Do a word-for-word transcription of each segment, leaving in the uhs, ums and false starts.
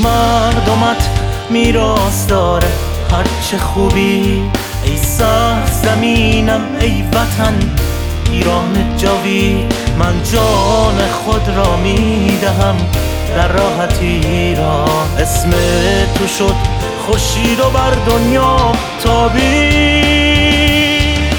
مردمت میراث داره هرچه خوبی. ای سر زمینم ای وطن ایران جاوید، من جان خود را میدهم در راحت ایران. اسم تو شد خورشید و بر دنیا تابید،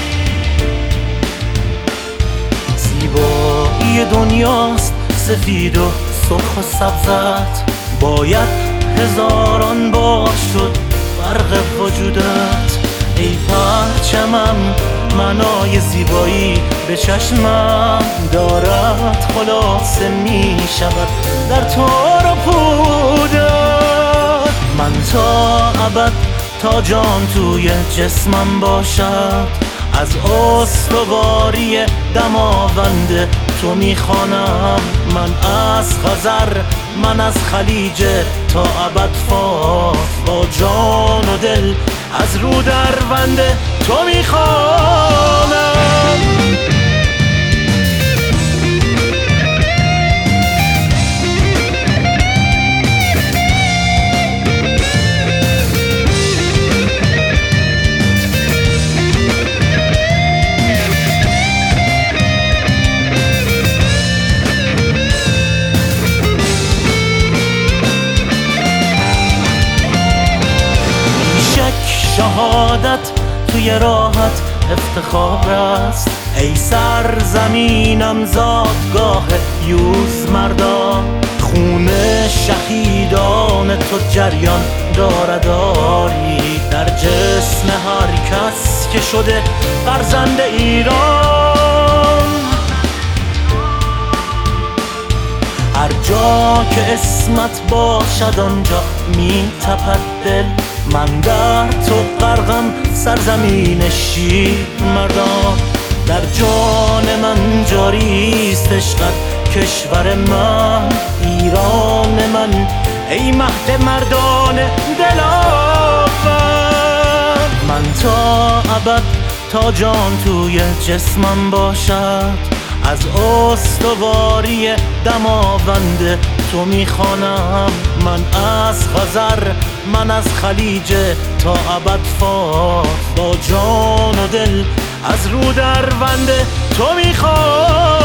زیبایی دنیاست سفید و سرخ و سبزت، باید هزاران بار شد برق وجودت. ای پرچمم منای زیبایی به چشمم دارد، خلاصه می شود در تار و پودت. من تا ابد تا جان توی جسمم باشد، از استواری دماوند تو میخوانم. من از خزر من از خلیج تا ابد فارس، با جان و دل از رو دروند تو میخوانم. شهادت توی راحت افتخار است، ای سر زمینم زادگاه یوز مردان. خون شهیدان تو جریان دارد آری در جسم هر کس که شده فرزند ایران. هر جا که اسمت باشد آنجا می تپد دل، من در تو غرقم سرزمین شیر مردان. در جان من جاریست عشقت کشور من ایران من، ای مهد مردان دلاور. من تا ابد تا جان توی جسمم باشد، از استواری دماوند تو میخوانم. من از خزر من از خلیج تا ابد فارس، با جان و دل از رو دروند تو میخوانم.